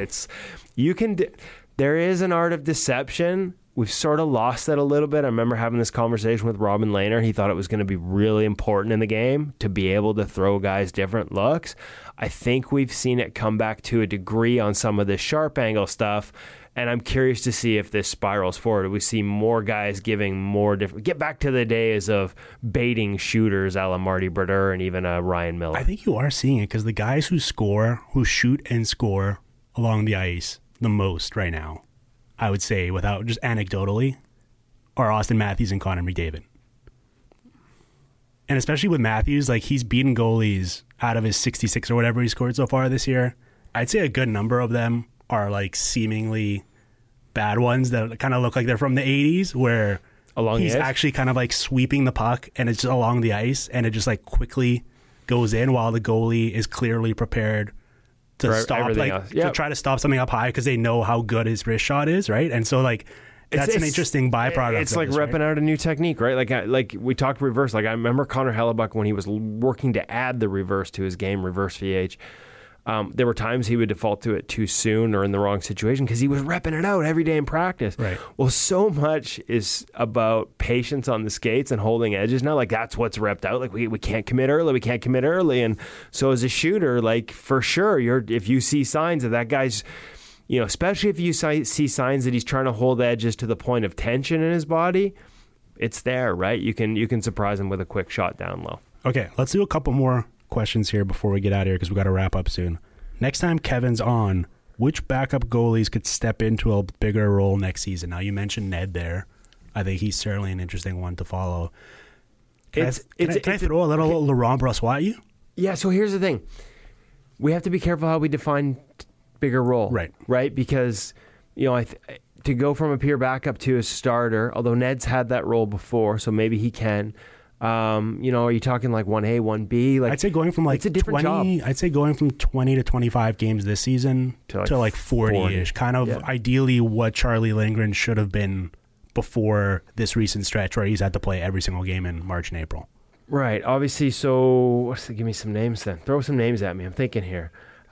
there is an art of deception. We've sort of lost that a little bit. I remember having this conversation with Robin Lehner. He thought it was going to be really important in the game to be able to throw guys different looks. I think we've seen it come back to a degree on some of this sharp angle stuff, and I'm curious to see if this spirals forward. We see more guys giving more different... Get back to the days of baiting shooters a la Marty Brodeur and even Ryan Miller. I think you are seeing it because the guys who shoot and score along the ice the most right now, I would say, without just anecdotally, are Austin Matthews and Connor McDavid. And especially with Matthews, like he's beaten goalies out of his 66 or whatever he scored so far this year. I'd say a good number of them are like seemingly bad ones that kind of look like they're from the 80s where he's actually kind of like sweeping the puck and it's just along the ice and it just like quickly goes in while the goalie is clearly prepared to stop, to try to stop something up high because they know how good his wrist shot is, right? And so like that's an interesting byproduct. It's like repping out a new technique, right? Like we talked reverse. Like I remember Connor Hellebuck when he was working to add the reverse to his game, reverse VH. There were times he would default to it too soon or in the wrong situation because he was repping it out every day in practice. Right. Well, so much is about patience on the skates and holding edges now. Like that's what's repped out. Like we can't commit early. We can't commit early. And so as a shooter, like for sure, if you see signs of that guy's, especially if you see signs that he's trying to hold edges to the point of tension in his body, it's there, right? You can surprise him with a quick shot down low. Okay, let's do a couple more questions here before we get out of here because we got to wrap up soon. Next time Kevin's on, which backup goalies could step into a bigger role next season? Now you mentioned Ned there. I think he's certainly an interesting one to follow. Can I throw a little Laurent Brossoit at you? Yeah, so here's the thing. We have to be careful how we define bigger role. Right? Because, to go from a pure backup to a starter, although Ned's had that role before, so maybe he can. Are you talking like 1A, 1B? Like I'd say going from like it's a different 20. Job. I'd say going from 20 to 25 games this season to like 40-ish. Kind of ideally what Charlie Lindgren should have been before this recent stretch where he's had to play every single game in March and April. Right. Obviously. So give me some names then. Throw some names at me. I'm thinking here.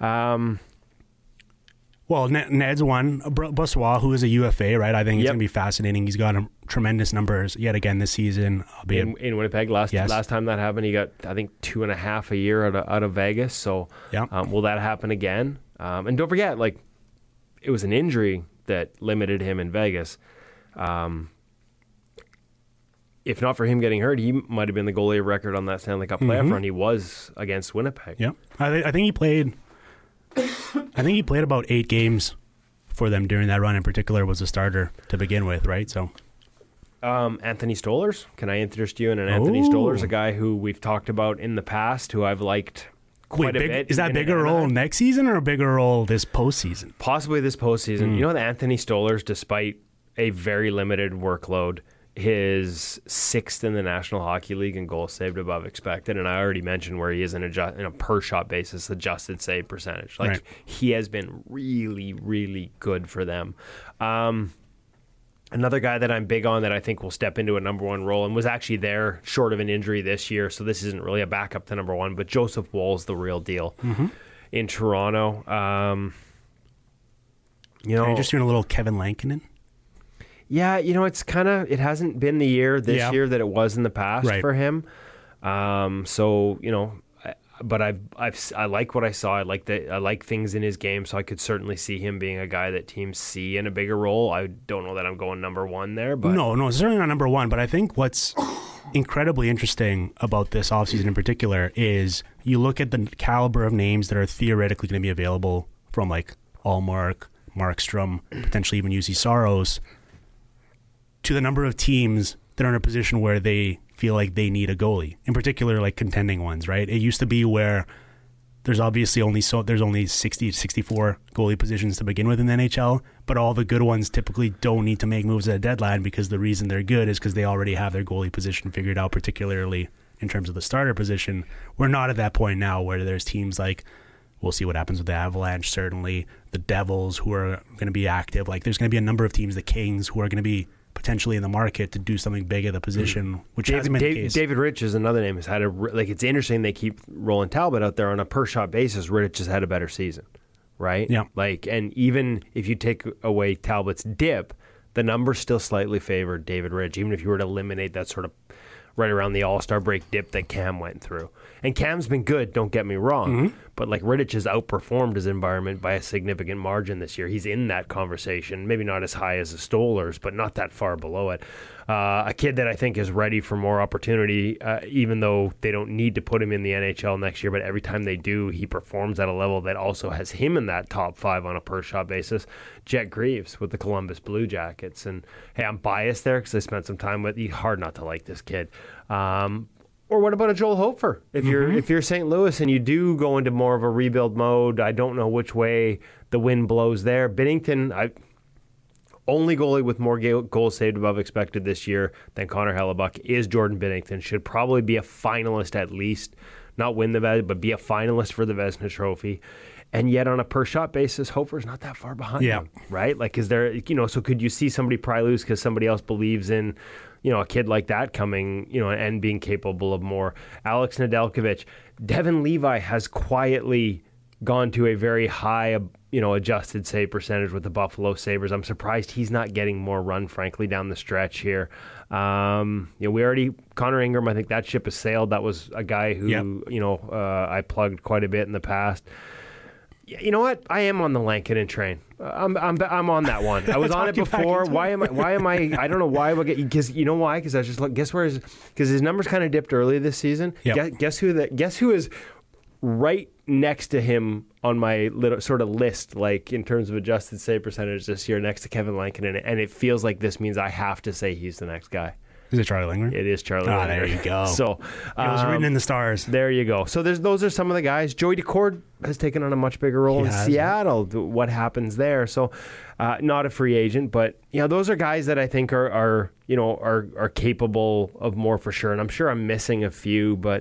Well, Ned's one. Brossoit, who is a UFA, right? I think it's going to be fascinating. He's got tremendous numbers yet again this season. In Winnipeg, last time that happened, he got, I think, 2.5 a year out of Vegas. So will that happen again? And don't forget, like, it was an injury that limited him in Vegas. If not for him getting hurt, he might have been the goalie of record on that Stanley Cup playoff run. He was against Winnipeg. Yeah, I think he played... about 8 games for them during that run. In particular, was a starter to begin with, right? So, Anthony Stolarz. Can I interest you in an Anthony Stolarz, a guy who we've talked about in the past, who I've liked quite a bit. Is that a bigger role next season or a bigger role this postseason? Possibly this postseason. You know that Anthony Stolarz, despite a very limited workload, his 6th in the National Hockey League in goals saved above expected, and I already mentioned where he is in a per shot basis, adjusted save percentage. Like, he has been really, really good for them. Another guy that I'm big on that I think will step into a number one role and was actually there short of an injury this year, so this isn't really a backup to number one, but Joseph Woll's the real deal in Toronto. You're just doing a little Kevin Lankinen. Yeah, it hasn't been the year this year that it was in the past for him. But I like what I saw. I like things in his game, so I could certainly see him being a guy that teams see in a bigger role. I don't know that I'm going number one there, but no, certainly not number one. But I think what's incredibly interesting about this offseason in particular is you look at the caliber of names that are theoretically going to be available from like Allmark, Markstrom, potentially even UC Saros, to the number of teams that are in a position where they feel like they need a goalie, in particular like contending ones, right? It used to be where there's obviously only 60 64 goalie positions to begin with in the NHL, but all the good ones typically don't need to make moves at a deadline because the reason they're good is because they already have their goalie position figured out, particularly in terms of the starter position. We're not at that point now where there's teams like, we'll see what happens with the Avalanche, certainly the Devils, who are going to be active. Like, there's going to be a number of teams, the Kings, who are going to be potentially in the market to do something big at the position, which hasn't been the case. David Rittich is another name. Has had it's interesting they keep rolling Talbot out there on a per shot basis. Rittich has had a better season, right? Yeah. And even if you take away Talbot's dip, the numbers still slightly favor David Rittich, even if you were to eliminate that sort of right around the All-Star break dip that Cam went through. And Cam's been good, don't get me wrong, but like Rittich has outperformed his environment by a significant margin this year. He's in that conversation, maybe not as high as the Stolarz, but not that far below it. A kid that I think is ready for more opportunity, even though they don't need to put him in the NHL next year, but every time they do, he performs at a level that also has him in that top 5 on a per-shot basis. Jet Greaves with the Columbus Blue Jackets. And, hey, I'm biased there because I spent some time with him. Hard not to like this kid. Or what about a Joel Hofer? If you're St. Louis and you do go into more of a rebuild mode, I don't know which way the wind blows there. Binnington, only goalie with more goals saved above expected this year than Connor Hellebuck is Jordan Binnington. Should probably be a finalist at least. Not win the Vezina, but be a finalist for the Vezina Trophy. And yet on a per-shot basis, Hofer's not that far behind him, right? Like, is there, so could you see somebody probably lose because somebody else believes in, a kid like that coming, and being capable of more? Alex Nedeljkovic. Devin Levi has quietly gone to a very high, adjusted save percentage with the Buffalo Sabres. I'm surprised he's not getting more run, frankly, down the stretch here. Connor Ingram, I think that ship has sailed. That was a guy who, I plugged quite a bit in the past. You know what? I am on the Lankinen train. I'm on that one. I was on it before. Why am I? I don't know why. Because you know why? Because I just guess where because his numbers kind of dipped early this season. Yep. Guess who is right next to him on my little sort of list, like in terms of adjusted save percentage this year, next to Kevin Lankinen, and it feels like this means I have to say he's the next guy. Is it Charlie Lindgren? It is Charlie Lindgren. There you go. So it was written in the stars. There you go. So those are some of the guys. Joey Daccord has taken on a much bigger role in Seattle. What happens there? So not a free agent, but those are guys that I think are capable of more for sure. And I'm sure I'm missing a few, but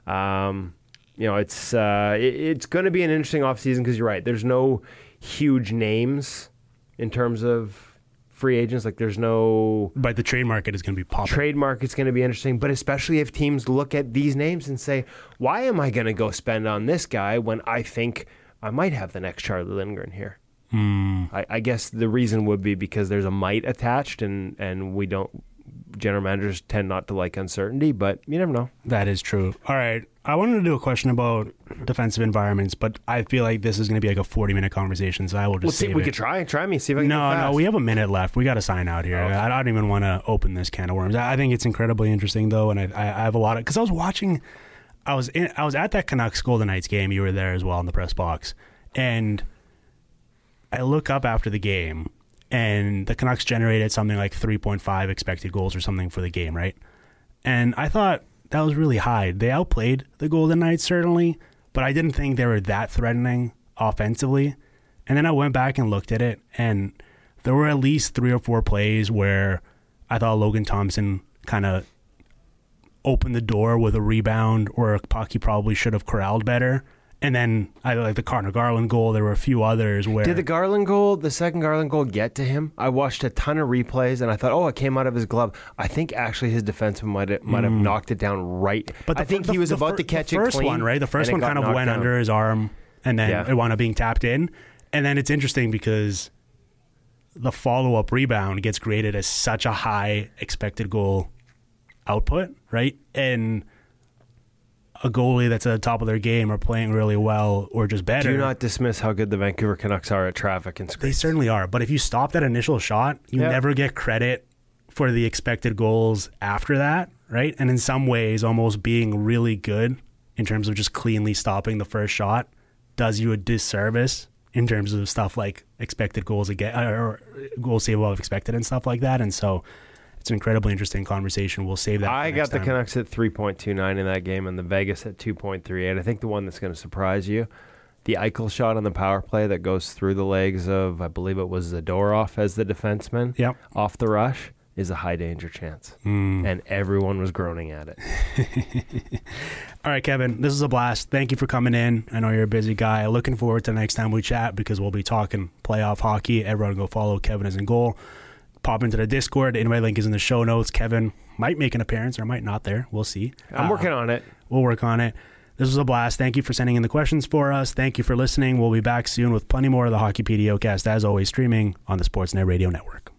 it's going to be an interesting offseason because you're right. There's no huge names in terms of free agents. Like, there's no... But the trade market is going to be popping. Trade market's going to be interesting, but especially if teams look at these names and say, why am I going to go spend on this guy when I think I might have the next Charlie Lindgren here? I guess the reason would be because there's a might attached, and we don't... General managers tend not to like uncertainty, but you never know. That is true. All right. I wanted to do a question about defensive environments, but I feel like this is going to be like a 40-minute conversation, so I will just save we it. could try me, see if I can No, we have a minute left. We got to sign out here. Okay. I don't even want to open this can of worms. I think it's incredibly interesting, though, and I have a lot of... Because I was watching... I was at that Canucks Golden Knights game. You were there as well in the press box. And I look up after the game, and the Canucks generated something like 3.5 expected goals or something for the game, right? And I thought that was really high. They outplayed the Golden Knights, certainly, but I didn't think they were that threatening offensively. And then I went back and looked at it, and there were at least 3 or 4 plays where I thought Logan Thompson kind of opened the door with a rebound or a puck he probably should have corralled better. And then I like the Connor Garland goal. There were a few others where... Did the second Garland goal get to him? I watched a ton of replays, and I thought, oh, it came out of his glove. I think actually his defenseman might have knocked it down right. But I think he was about to catch it clean. The first one, right? The first one kind of went under his arm, and then it wound up being tapped in. And then it's interesting because the follow-up rebound gets graded as such a high expected goal output, right? And a goalie that's at the top of their game or playing really well or just better. Do not dismiss how good the Vancouver Canucks are at traffic and screens. They certainly are. But if you stop that initial shot, you never get credit for the expected goals after that, right? And in some ways, almost being really good in terms of just cleanly stopping the first shot does you a disservice in terms of stuff like expected goals again or goals saved above expected and stuff like that. And so it's an incredibly interesting conversation. We'll save that. I got the Canucks at 3.29 in that game and the Vegas at 2.38. I think the one that's going to surprise you, the Eichel shot on the power play that goes through the legs of, I believe it was Zadorov as the defenseman off the rush, is a high danger chance. And everyone was groaning at it. All right, Kevin, this is a blast. Thank you for coming in. I know you're a busy guy. Looking forward to the next time we chat because we'll be talking playoff hockey. Everyone go follow Kevin is in goal. Pop into the Discord. The invite link is in the show notes. Kevin might make an appearance or might not there. We'll see. I'm working on it. We'll work on it. This was a blast. Thank you for sending in the questions for us. Thank you for listening. We'll be back soon with plenty more of the Hockey PDOcast, as always, streaming on the Sportsnet Radio Network.